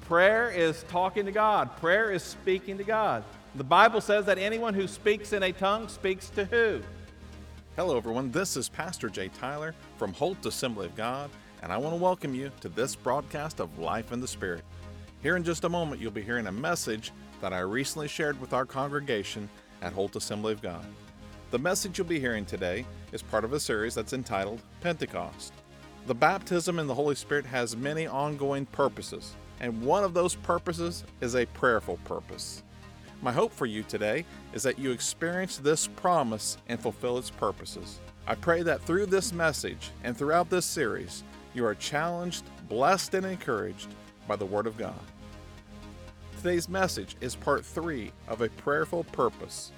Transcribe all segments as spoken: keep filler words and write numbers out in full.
Prayer is talking to God. Prayer is speaking to God. The Bible says that anyone who speaks in a tongue speaks to who? Hello everyone, this is Pastor Jay Tyler from Holt Assembly of God, and I want to welcome you to this broadcast of Life in the Spirit. Here in just a moment, you'll be hearing a message that I recently shared with our congregation at Holt Assembly of God. The message you'll be hearing today is part of a series that's entitled Pentecost. The baptism in the Holy Spirit has many ongoing purposes, and one of those purposes is a prayerful purpose. My hope for you today is that you experience this promise and fulfill its purposes. I pray that through this message and throughout this series, you are challenged, blessed, and encouraged by the Word of God. Today's message is part three of a prayerful purpose.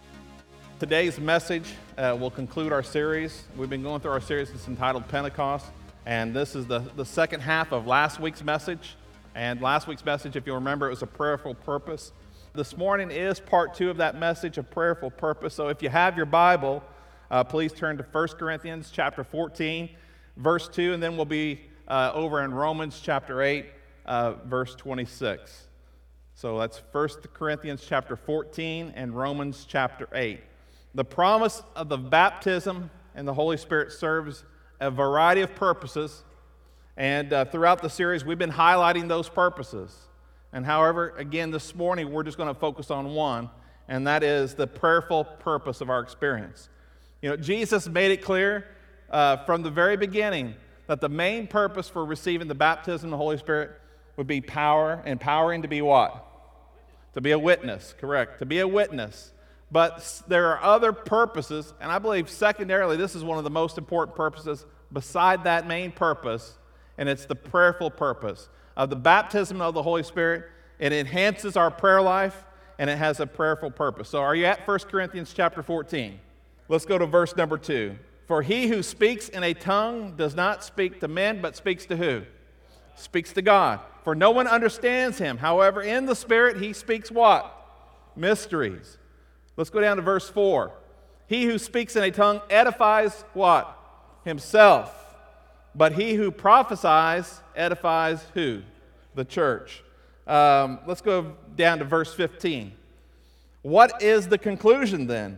Today's message uh, will conclude our series. We've been going through our series that's entitled Pentecost, and this is the, the second half of last week's message. And last week's message, if you'll remember, it was a prayerful purpose. This morning is part two of that message, a prayerful purpose. So if you have your Bible, uh, please turn to First Corinthians chapter fourteen, verse two, and then we'll be uh, over in Romans chapter eight, uh, verse twenty-six. So that's First Corinthians chapter fourteen and Romans chapter eight. The promise of the baptism and the Holy Spirit serves a variety of purposes, and uh, throughout the series we've been highlighting those purposes. And however, again, this morning we're just going to focus on one, and that is the prayerful purpose of our experience. You know, Jesus made it clear uh, from the very beginning that the main purpose for receiving the baptism of the Holy Spirit would be power, empowering to be what? To be a witness, correct, to be a witness. But there are other purposes, and I believe secondarily this is one of the most important purposes beside that main purpose, and it's the prayerful purpose of the baptism of the Holy Spirit. It enhances our prayer life, and it has a prayerful purpose. So are you at First Corinthians chapter fourteen? Let's go to verse number two. For he who speaks in a tongue does not speak to men, but speaks to who? Speaks to God. For no one understands him. However, in the Spirit he speaks what? Mysteries. Let's go down to verse four. He who speaks in a tongue edifies what? Himself. But he who prophesies edifies who? The church. Um, let's go down to verse fifteen. What is the conclusion then?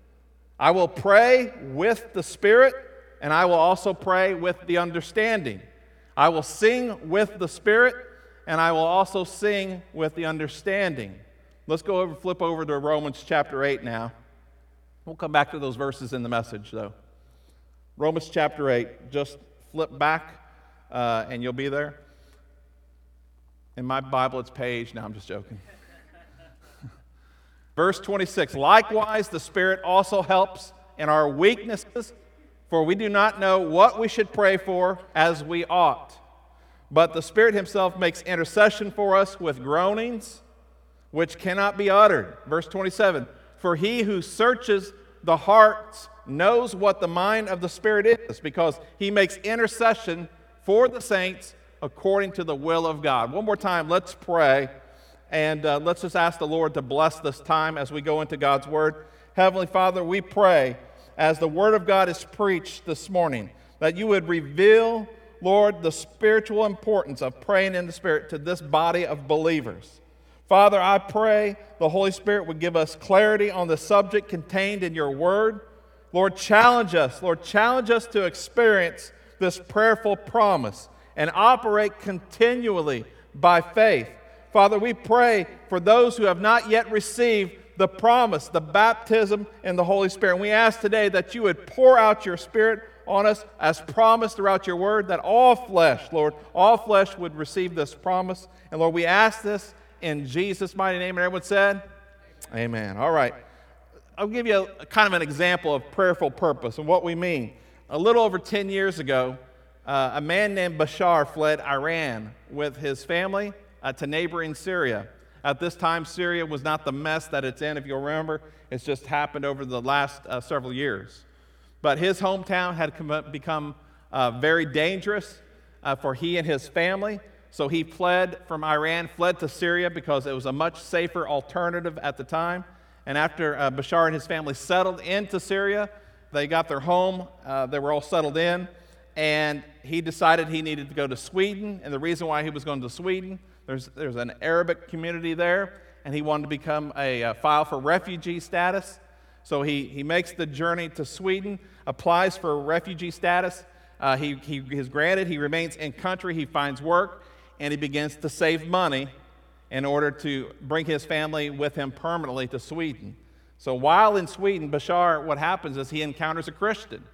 I will pray with the Spirit, and I will also pray with the understanding. I will sing with the Spirit, and I will also sing with the understanding. Let's go over, flip over to Romans chapter eight now. We'll come back to those verses in the message, though. Romans chapter eight, just flip back, uh, and you'll be there. In my Bible, it's page. No, I'm just joking. Verse twenty-six, likewise, the Spirit also helps in our weaknesses, for we do not know what we should pray for as we ought. But the Spirit himself makes intercession for us with groanings which cannot be uttered. Verse twenty-seven, for he who searches the hearts knows what the mind of the Spirit is, because he makes intercession for the saints according to the will of God. One more time, let's pray, and uh, let's just ask the Lord to bless this time as we go into God's Word. Heavenly Father, we pray as the Word of God is preached this morning, that you would reveal, Lord, the spiritual importance of praying in the Spirit to this body of believers. Father, I pray the Holy Spirit would give us clarity on the subject contained in your Word. Lord, challenge us. Lord, challenge us to experience this prayerful promise and operate continually by faith. Father, we pray for those who have not yet received the promise, the baptism in the Holy Spirit. And we ask today that you would pour out your Spirit on us as promised throughout your word, that all flesh, Lord, all flesh would receive this promise. And Lord, we ask this in Jesus' mighty name. And everyone said, amen. All right. I'll give you a, kind of an example of prayerful purpose and what we mean. A little over ten years ago, uh, a man named Bashar fled Iran with his family uh, to neighboring Syria. At this time, Syria was not the mess that it's in, if you'll remember. It's just happened over the last uh, several years. But his hometown had com- become uh, very dangerous uh, for he and his family. So he fled from Iran, fled to Syria because it was a much safer alternative at the time. And after uh, Bashar and his family settled into Syria, they got their home, uh, they were all settled in, and he decided he needed to go to Sweden. And the reason why he was going to Sweden, There's, there's an Arabic community there, and he wanted to become a uh, file for refugee status. So he, he makes the journey to Sweden, applies for refugee status. Uh, he, he is granted. He remains in country. He finds work, and he begins to save money in order to bring his family with him permanently to Sweden. So while in Sweden, Bashar, what happens is he encounters a Christian.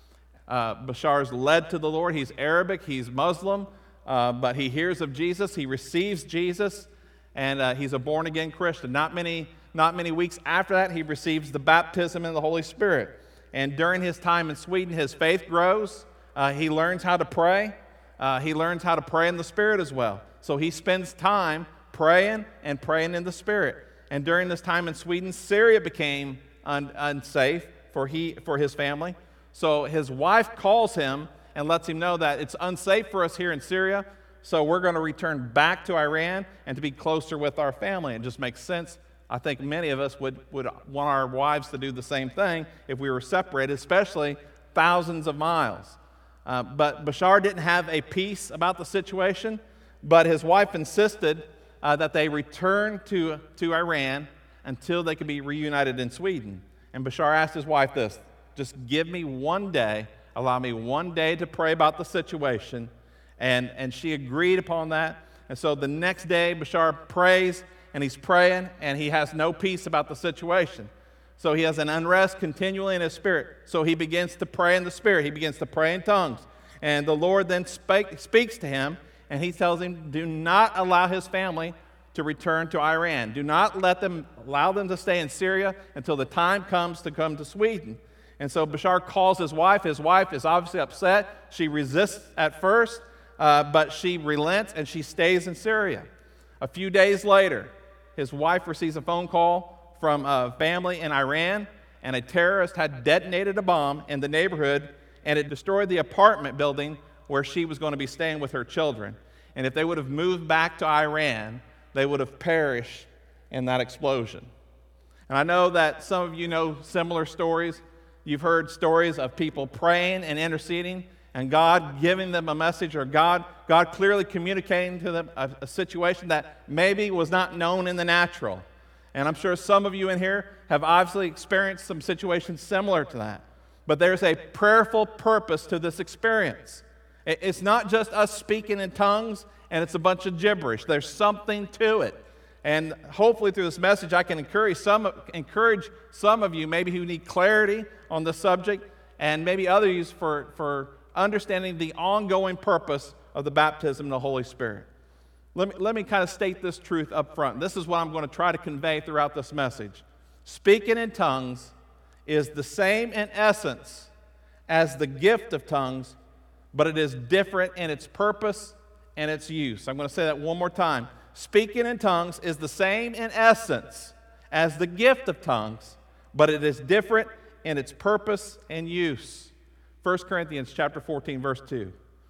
Uh, Bashar is led to the Lord. He's Arabic. He's Muslim, uh, but he hears of Jesus. He receives Jesus, and uh, he's a born-again Christian. Not many, not many weeks after that, he receives the baptism in the Holy Spirit. And during his time in Sweden, his faith grows. Uh, he learns how to pray. Uh, he learns how to pray in the Spirit as well. So he spends time praying and praying in the Spirit. And during this time in Sweden, Syria became un- unsafe for he for his family. So his wife calls him and lets him know that it's unsafe for us here in Syria, so we're going to return back to Iran and to be closer with our family. It just makes sense. I think many of us would, would want our wives to do the same thing if we were separated, especially thousands of miles. Uh, but Bashar didn't have a peace about the situation, but his wife insisted uh, that they return to, to Iran until they could be reunited in Sweden. And Bashar asked his wife this, just give me one day, allow me one day to pray about the situation. And, and she agreed upon that. And so the next day, Bashar prays, and he's praying, and he has no peace about the situation. So he has an unrest continually in his spirit. So he begins to pray in the Spirit. He begins to pray in tongues. And the Lord then spake, speaks to him, and he tells him, do not allow his family to return to Iran. Do not let them, allow them to stay in Syria until the time comes to come to Sweden. And so Bashar calls his wife. His wife is obviously upset. She resists at first, uh, but she relents and she stays in Syria. A few days later, his wife receives a phone call from a family in Iran, and a terrorist had detonated a bomb in the neighborhood, and it destroyed the apartment building where she was going to be staying with her children. And if they would have moved back to Iran, they would have perished in that explosion. And I know that some of you know similar stories. You've heard stories of people praying and interceding, and God giving them a message, or God, God clearly communicating to them a, a situation that maybe was not known in the natural. And I'm sure some of you in here have obviously experienced some situations similar to that. But there's a prayerful purpose to this experience. It's not just us speaking in tongues and it's a bunch of gibberish. There's something to it. And hopefully through this message I can encourage some, encourage some of you maybe who need clarity on the subject, and maybe others for, for understanding the ongoing purpose of the baptism in the Holy Spirit. Let me, let me kind of state this truth up front. This is what I'm going to try to convey throughout this message. Speaking in tongues is the same in essence as the gift of tongues, but it is different in its purpose and its use. I'm going to say that one more time. Speaking in tongues is the same in essence as the gift of tongues, but it is different in its purpose and use. First Corinthians chapter fourteen, verse two.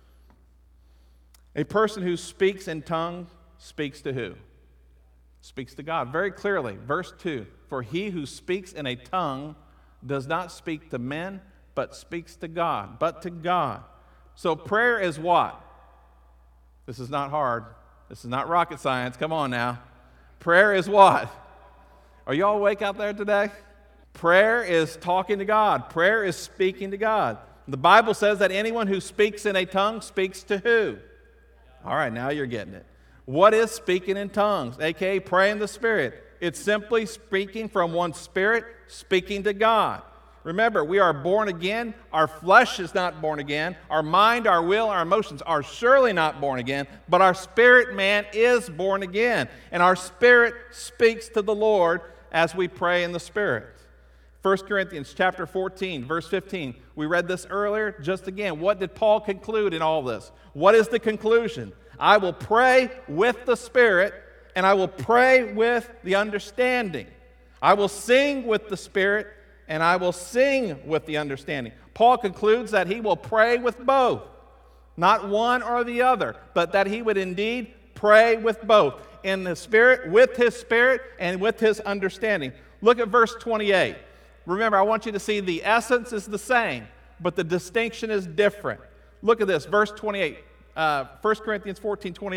A person who speaks in tongues speaks to who? Speaks to God. Very clearly, verse two. For he who speaks in a tongue does not speak to men, but speaks to God, but to God. So prayer is what? This is not hard. This is not rocket science. Come on now. Prayer is what? Are you all awake out there today? Prayer is talking to God. Prayer is speaking to God. The Bible says that anyone who speaks in a tongue speaks to who? All right, now you're getting it. What is speaking in tongues, a k a pray in the Spirit? It's simply speaking from one spirit, speaking to God. Remember, we are born again. Our flesh is not born again. Our mind, our will, our emotions are surely not born again, but our spirit man is born again. And our spirit speaks to the Lord as we pray in the Spirit. First Corinthians chapter fourteen, verse fifteen. We read this earlier. Just again, what did Paul conclude in all this? What is the conclusion? I will pray with the Spirit, and I will pray with the understanding. I will sing with the Spirit, and I will sing with the understanding. Paul concludes that he will pray with both, not one or the other, but that he would indeed pray with both, in the Spirit, with his Spirit, and with his understanding. Look at verse twenty-eight. Remember, I want you to see the essence is the same, but the distinction is different. Look at this, verse twenty-eight, uh, First Corinthians fourteen, twenty-eight.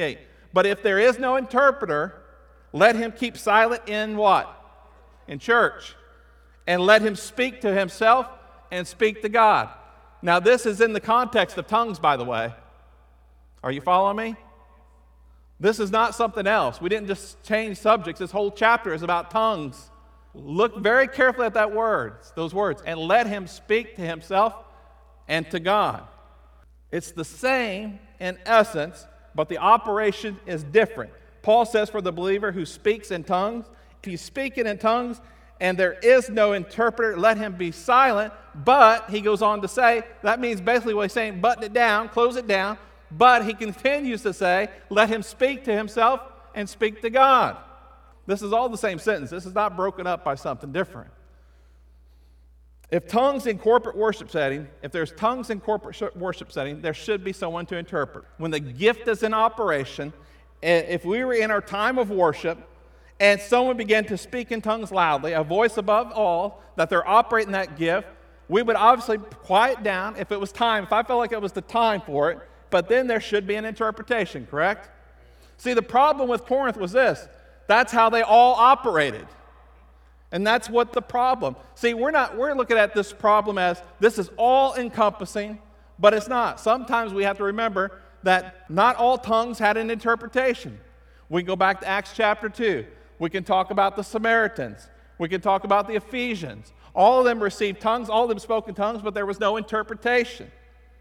But if there is no interpreter, let him keep silent in what? In church. And let him speak to himself and speak to God. Now, this is in the context of tongues, by the way. Are you following me? This is not something else. We didn't just change subjects. This whole chapter is about tongues. Look very carefully at that words, those words, and let him speak to himself and to God. It's the same in essence, but the operation is different. Paul says for the believer who speaks in tongues, if he's speaking in tongues and there is no interpreter, let him be silent. But, he goes on to say, that means basically what he's saying, button it down, close it down. But he continues to say, let him speak to himself and speak to God. This is all the same sentence. This is not broken up by something different. If tongues in corporate worship setting, if there's tongues in corporate worship setting, there should be someone to interpret. When the gift is in operation, if we were in our time of worship and someone began to speak in tongues loudly, a voice above all, that they're operating that gift, we would obviously quiet down if it was time, if I felt like it was the time for it, but then there should be an interpretation, correct? See, the problem with Corinth was this. That's how they all operated. And that's what the problem. See, we're not we're looking at this problem as this is all encompassing, but it's not. Sometimes we have to remember that not all tongues had an interpretation. We can go back to Acts chapter two. We can talk about the Samaritans. We can talk about the Ephesians. All of them received tongues, all of them spoke in tongues, but there was no interpretation.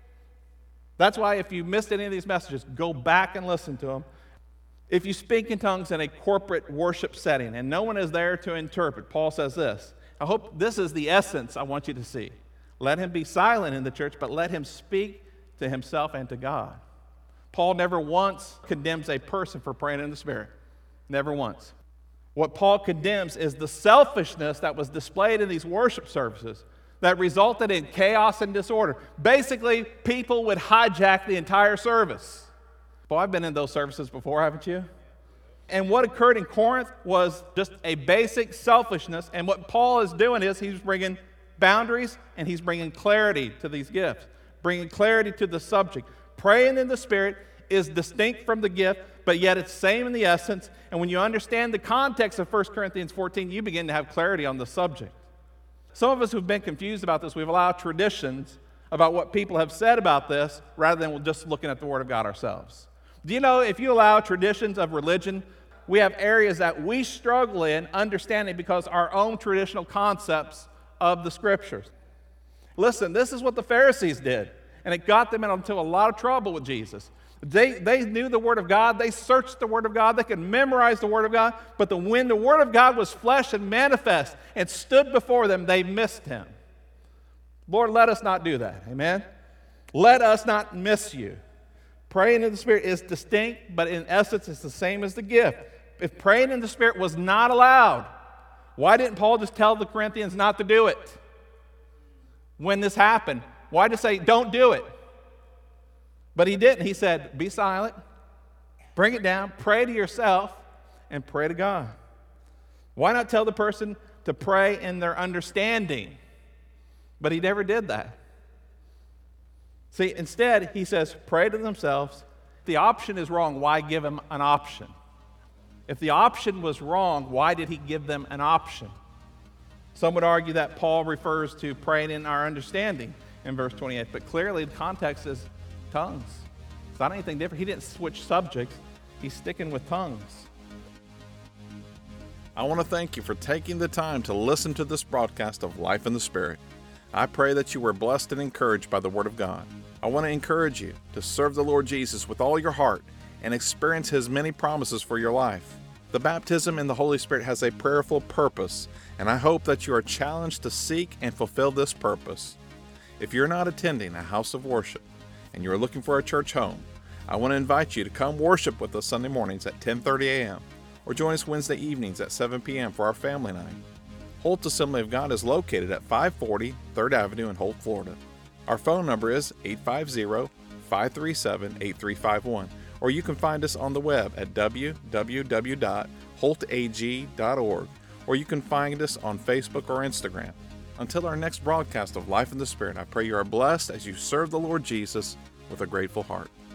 That's why if you missed any of these messages, go back and listen to them. If you speak in tongues in a corporate worship setting and no one is there to interpret, Paul says this. I hope this is the essence I want you to see. Let him be silent in the church, but let him speak to himself and to God. Paul never once condemns a person for praying in the Spirit. Never once. What Paul condemns is the selfishness that was displayed in these worship services that resulted in chaos and disorder. Basically, people would hijack the entire service. Well, I've been in those services before, haven't you? And what occurred in Corinth was just a basic selfishness. And what Paul is doing is he's bringing boundaries and he's bringing clarity to these gifts, bringing clarity to the subject. Praying in the Spirit is distinct from the gift, but yet it's same in the essence. And when you understand the context of First Corinthians fourteen, you begin to have clarity on the subject. Some of us who've been confused about this, we've allowed traditions about what people have said about this rather than just looking at the Word of God ourselves. Do you know if you allow traditions of religion, we have areas that we struggle in understanding because our own traditional concepts of the Scriptures. Listen, this is what the Pharisees did, and it got them into a lot of trouble with Jesus. They, they knew the Word of God. They searched the Word of God. They could memorize the Word of God. But the, when the Word of God was flesh and manifest and stood before them, they missed Him. Lord, let us not do that. Amen? Let us not miss you. Praying in the Spirit is distinct, but in essence, it's the same as the gift. If praying in the Spirit was not allowed, why didn't Paul just tell the Corinthians not to do it? When this happened, why just say, don't do it? But he didn't. He said, be silent, bring it down, pray to yourself, and pray to God. Why not tell the person to pray in their understanding? But he never did that. See, instead, he says, pray to themselves. If the option is wrong, why give them an option? If the option was wrong, why did he give them an option? Some would argue that Paul refers to praying in our understanding in verse twenty-eight, but clearly the context is tongues. It's not anything different. He didn't switch subjects. He's sticking with tongues. I want to thank you for taking the time to listen to this broadcast of Life in the Spirit. I pray that you were blessed and encouraged by the Word of God. I want to encourage you to serve the Lord Jesus with all your heart and experience His many promises for your life. The baptism in the Holy Spirit has a prayerful purpose, and I hope that you are challenged to seek and fulfill this purpose. If you're not attending a house of worship and you're looking for a church home, I want to invite you to come worship with us Sunday mornings at ten thirty a.m. or join us Wednesday evenings at seven p.m. for our family night. Holt Assembly of God is located at five forty third Avenue in Holt, Florida. Our phone number is eight five zero, five three seven, eight three five one, or you can find us on the web at w w w dot holt a g dot org, or you can find us on Facebook or Instagram. Until our next broadcast of Life in the Spirit, I pray you are blessed as you serve the Lord Jesus with a grateful heart.